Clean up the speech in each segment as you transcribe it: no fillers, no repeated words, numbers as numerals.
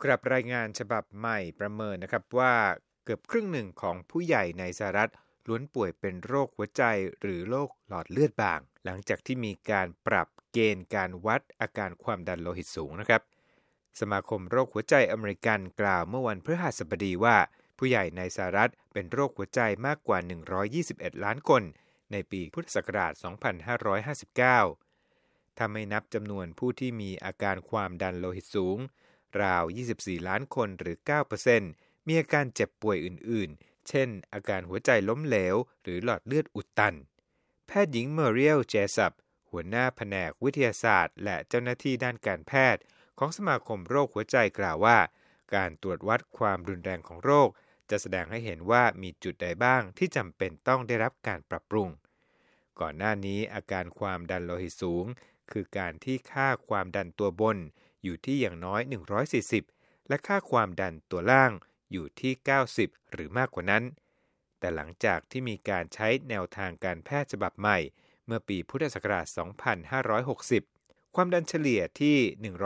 ครับรายงานฉบับใหม่ประเมินนะครับว่าเกือบครึ่งหนึ่งของผู้ใหญ่ในสหรัฐล้วนป่วยเป็นโรคหัวใจหรือโรคหลอดเลือดบางหลังจากที่มีการปรับเกณฑ์การวัดอาการความดันโลหิตสูงนะครับสมาคมโรคหัวใจอเมริกันกล่าวเมื่อวันพฤหัสบดีว่าผู้ใหญ่ในสหรัฐเป็นโรคหัวใจมากกว่า121ล้านคนในปีพุทธศักราช2559ถ้าไม่นับจำนวนผู้ที่มีอาการความดันโลหิตสูงราว24ล้านคนหรือ 9% มีอาการเจ็บป่วยอื่นๆเช่นอาการหัวใจล้มเหลวหรือหลอดเลือดอุดตันแพทย์หญิงเมเรียล เจสัปหัวหน้าแผนกวิทยาศาสตร์และเจ้าหน้าที่ด้านการแพทย์ของสมาคมโรคหัวใจกล่าวว่าการตรวจวัดความรุนแรงของโรคจะแสดงให้เห็นว่ามีจุดใดบ้างที่จำเป็นต้องได้รับการปรับปรุงก่อนหน้านี้อาการความดันโลหิตสูงคือการที่ค่าความดันตัวบนอยู่ที่อย่างน้อย140และค่าความดันตัวล่างอยู่ที่90หรือมากกว่านั้นแต่หลังจากที่มีการใช้แนวทางการแพทย์ฉบับใหม่เมื่อปีพุทธศักราช2560ความดันเฉลี่ยที่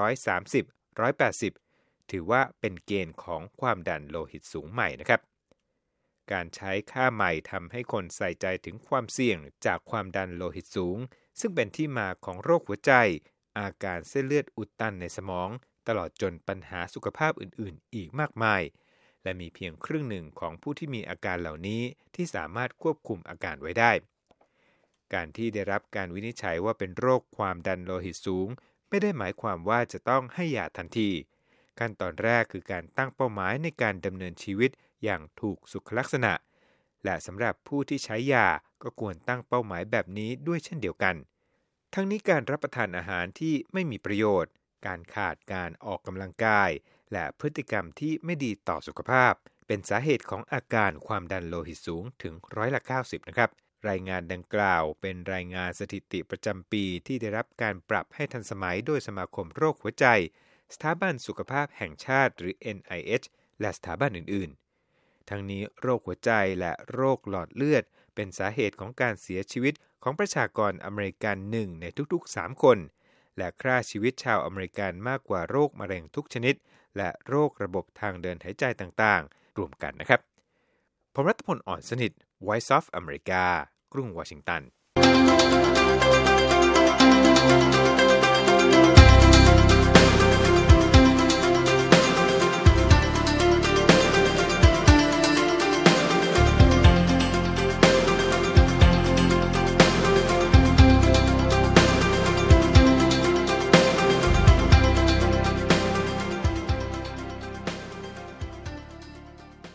130/180ถือว่าเป็นเกณฑ์ของความดันโลหิตสูงใหม่นะครับการใช้ค่าใหม่ทำให้คนใส่ใจถึงความเสี่ยงจากความดันโลหิตสูงซึ่งเป็นที่มาของโรคหัวใจอาการเส้นเลือดอุดตันในสมองตลอดจนปัญหาสุขภาพอื่นๆอีกมากมายและมีเพียงครึ่งหนึ่งของผู้ที่มีอาการเหล่านี้ที่สามารถควบคุมอาการไว้ได้การที่ได้รับการวินิจฉัยว่าเป็นโรคความดันโลหิตสูงไม่ได้หมายความว่าจะต้องให้ยาทันทีขั้นตอนแรกคือการตั้งเป้าหมายในการดำเนินชีวิตอย่างถูกสุขลักษณะและสำหรับผู้ที่ใช้ยาก็ควรตั้งเป้าหมายแบบนี้ด้วยเช่นเดียวกันทั้งนี้การรับประทานอาหารที่ไม่มีประโยชน์การขาดการออกกำลังกายและพฤติกรรมที่ไม่ดีต่อสุขภาพเป็นสาเหตุของอาการความดันโลหิตสูงถึง90%นะครับรายงานดังกล่าวเป็นรายงานสถิติประจำปีที่ได้รับการปรับให้ทันสมัยโดยสมาคมโรคหัวใจสถาบันสุขภาพแห่งชาติหรือ NIH และสถาบันอื่นๆทั้งนี้โรคหัวใจและโรคหลอดเลือดเป็นสาเหตุของการเสียชีวิตของประชากรอเมริกัน1ในทุกๆ3คนและฆ่าชีวิตชาวอเมริกันมากกว่าโรคมะเร็งทุกชนิดและโรคระบบทางเดินหายใจต่างๆรวมกันนะครับผมรัตพล อ่อนสนิท Voice of America กรุงวอชิงตัน